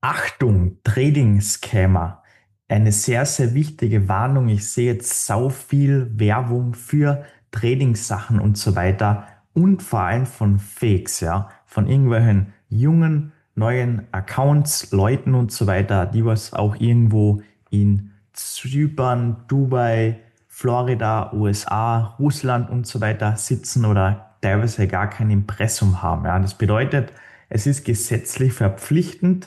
Achtung, Trading-Scammer. Eine sehr, sehr wichtige Warnung. Ich sehe jetzt sau viel Werbung für Trading-Sachen und so weiter und vor allem von Fakes, ja, von irgendwelchen jungen, neuen Accounts, Leuten und so weiter, die was auch irgendwo in Zypern, Dubai, Florida, USA, Russland und so weiter sitzen oder teilweise gar kein Impressum haben. Ja, das bedeutet, es ist gesetzlich verpflichtend,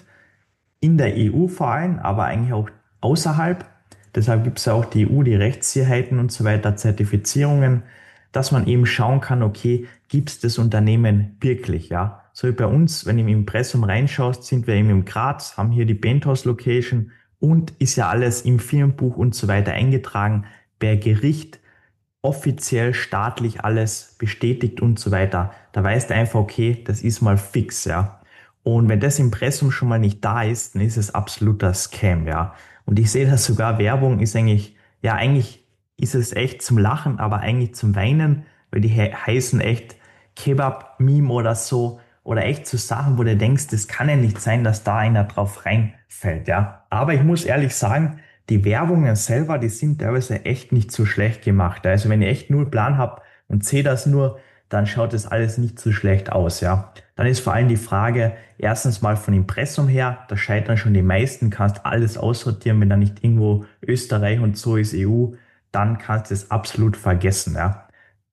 in der EU vor allem, aber eigentlich auch außerhalb. Deshalb gibt es ja auch die EU, die Rechtssicherheiten und so weiter, Zertifizierungen, dass man eben schauen kann, okay, gibt es das Unternehmen wirklich, ja? So wie bei uns, wenn du im Impressum reinschaust, sind wir eben im Graz, haben hier die Penthouse Location und ist ja alles im Firmenbuch und so weiter eingetragen, per Gericht offiziell staatlich alles bestätigt und so weiter. Da weißt du einfach, okay, das ist mal fix, ja. Und wenn das Impressum schon mal nicht da ist, dann ist es absoluter Scam, ja. Und ich sehe das sogar, Werbung ist eigentlich, ja, eigentlich ist es echt zum Lachen, aber eigentlich zum Weinen, weil die heißen echt Kebab-Meme oder so, oder echt so Sachen, wo du denkst, das kann ja nicht sein, dass da einer drauf reinfällt, ja. Aber ich muss ehrlich sagen, die Werbungen selber, die sind teilweise echt nicht so schlecht gemacht. Also wenn ich echt null Plan habe und sehe das nur, dann schaut das alles nicht so schlecht aus, ja. Dann ist vor allem die Frage, erstens mal von Impressum her, da scheitern schon die meisten, kannst alles aussortieren, wenn da nicht irgendwo Österreich und so ist EU, dann kannst du es absolut vergessen, ja.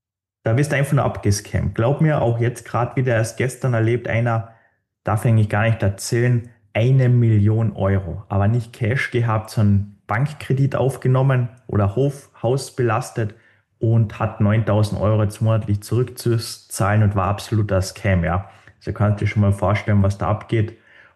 Da wirst du einfach nur abgescammt. Glaub mir, auch jetzt gerade wieder erst gestern erlebt einer, darf ich eigentlich gar nicht erzählen, 1 Million Euro. Aber nicht Cash gehabt, sondern Bankkredit aufgenommen oder Haus belastet und hat 9.000 Euro jetzt monatlich zurückzuzahlen und war absoluter Scam, ja. Also kannst du dir schon mal vorstellen, was da abgeht.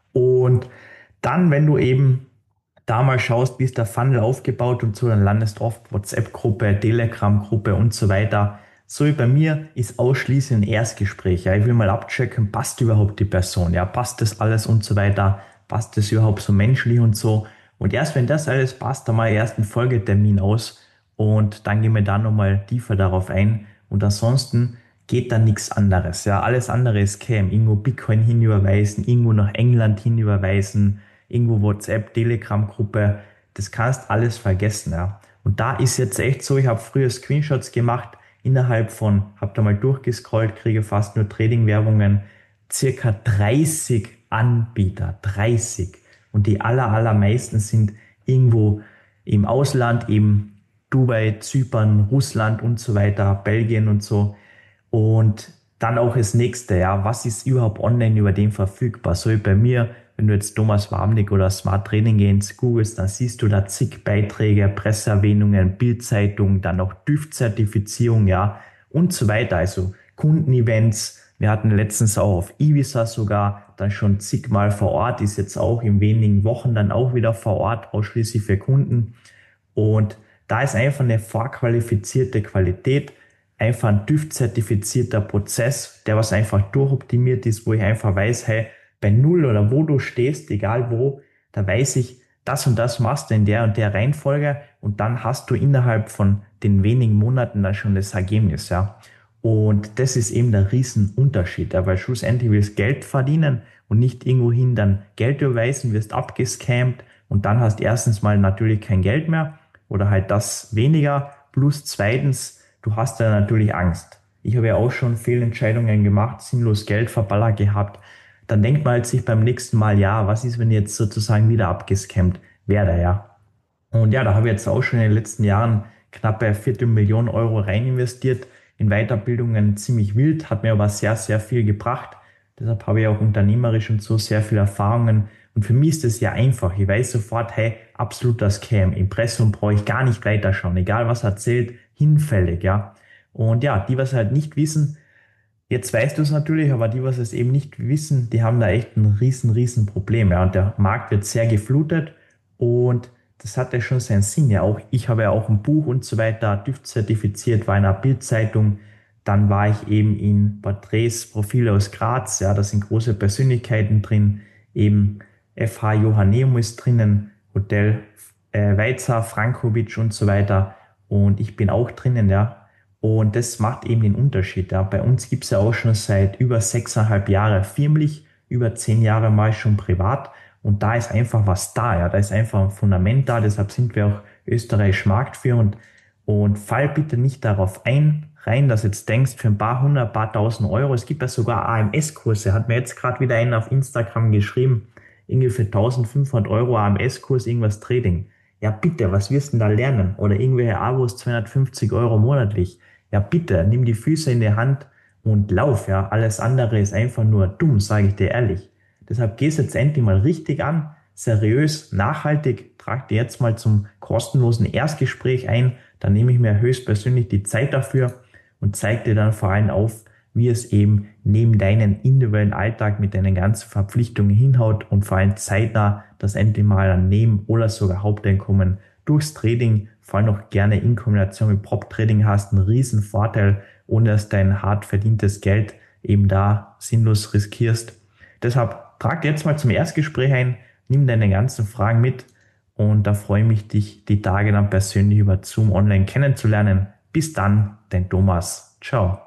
Und dann, wenn du eben da mal schaust, wie ist der Funnel aufgebaut und so, dann landest du oft WhatsApp-Gruppe, Telegram-Gruppe und so weiter. So wie bei mir ist ausschließlich ein Erstgespräch. Ja. Ich will mal abchecken, passt überhaupt die Person, ja, passt das alles und so weiter, passt das überhaupt so menschlich und so. Und erst wenn das alles passt, dann mal erst einen Folgetermin aus und dann gehen wir da nochmal tiefer darauf ein. Und ansonsten geht da nichts anderes. Ja, alles andere ist Scam. Irgendwo Bitcoin hinüberweisen, irgendwo nach England hinüberweisen, irgendwo WhatsApp, Telegram-Gruppe. Das kannst alles vergessen. Ja. Und da ist jetzt echt so, ich habe früher Screenshots gemacht, innerhalb von, habe da mal durchgescrollt, kriege fast nur Trading-Werbungen, circa 30 Anbieter, 30. Und die allermeisten sind irgendwo im Ausland, eben Dubai, Zypern, Russland und so weiter, Belgien und so. Und dann auch das nächste, ja, was ist überhaupt online über den verfügbar? So wie bei mir, wenn du jetzt Thomas Warmnick oder Smart Training Gains googelst, dann siehst du da zig Beiträge, Presseerwähnungen, Bildzeitung, dann noch TÜV-Zertifizierung, ja, und so weiter. Also Kundenevents. Wir hatten letztens auch auf Ibiza sogar dann schon zigmal vor Ort, ist jetzt auch in wenigen Wochen dann auch wieder vor Ort, ausschließlich für Kunden. Und da ist einfach eine vorqualifizierte Qualität, einfach ein TÜV-zertifizierter Prozess, der was einfach durchoptimiert ist, wo ich einfach weiß, hey, bei Null oder wo du stehst, egal wo, da weiß ich, das und das machst du in der und der Reihenfolge und dann hast du innerhalb von den wenigen Monaten dann schon das Ergebnis, ja. Und das ist eben der Riesenunterschied, ja, weil schlussendlich willst du Geld verdienen und nicht irgendwohin dann Geld überweisen, wirst abgescammt und dann hast erstens mal natürlich kein Geld mehr oder halt das weniger, plus zweitens, du hast ja natürlich Angst. Ich habe ja auch schon Fehlentscheidungen gemacht, sinnlos Geld verballert gehabt. Dann denkt man halt sich beim nächsten Mal, ja, was ist, wenn ich jetzt sozusagen wieder abgescammt werde, ja. Und ja, da habe ich jetzt auch schon in den letzten Jahren knappe Viertelmillion Euro rein investiert in Weiterbildungen, ziemlich wild, hat mir aber sehr, sehr viel gebracht. Deshalb habe ich auch unternehmerisch und so sehr viele Erfahrungen. Und für mich ist es ja einfach. Ich weiß sofort, hey, absoluter Scam. Impressum brauche ich gar nicht weiterschauen. Egal was erzählt, hinfällig, ja. Und ja, die, was halt nicht wissen, jetzt weißt du es natürlich, aber die, was es eben nicht wissen, die haben da echt ein riesen Problem. Ja. Und der Markt wird sehr geflutet und das hat ja schon seinen Sinn. Ja, auch ich habe ja auch ein Buch und so weiter, TÜV-zertifiziert, war in einer Bildzeitung. Dann war ich eben in Porträts, Profile aus Graz. Ja, da sind große Persönlichkeiten drin. Eben FH Johanneum ist drinnen, Hotel Weizer, Frankovic und so weiter. Und ich bin auch drinnen, ja. Und das macht eben den Unterschied. Ja. Bei uns gibt es ja auch schon seit über 6,5 Jahren firmlich, über 10 Jahre mal schon privat. Und da ist einfach was da, ja. Da ist einfach ein Fundament da, deshalb sind wir auch österreichisch marktführend. Und fall bitte nicht darauf rein, dass du jetzt denkst, für ein paar hundert, paar tausend Euro, es gibt ja sogar AMS-Kurse, hat mir jetzt gerade wieder einer auf Instagram geschrieben, irgendwie für 1500 Euro AMS-Kurs, irgendwas Trading. Ja bitte, was wirst du denn da lernen? Oder irgendwelche Abos 250 Euro monatlich. Ja bitte, nimm die Füße in die Hand und lauf, ja. Alles andere ist einfach nur dumm, sage ich dir ehrlich. Deshalb gehst jetzt endlich mal richtig an, seriös, nachhaltig, trag dir jetzt mal zum kostenlosen Erstgespräch ein, dann nehme ich mir höchstpersönlich die Zeit dafür und zeige dir dann vor allem auf, wie es eben neben deinen individuellen Alltag mit deinen ganzen Verpflichtungen hinhaut und vor allem zeitnah das endlich mal ein Neben- oder sogar Haupteinkommen durchs Trading, vor allem noch gerne in Kombination mit Prop-Trading hast, einen riesen Vorteil, ohne dass dein hart verdientes Geld eben da sinnlos riskierst. Deshalb trag jetzt mal zum Erstgespräch ein, nimm deine ganzen Fragen mit und da freue ich mich, dich die Tage dann persönlich über Zoom online kennenzulernen. Bis dann, dein Thomas. Ciao.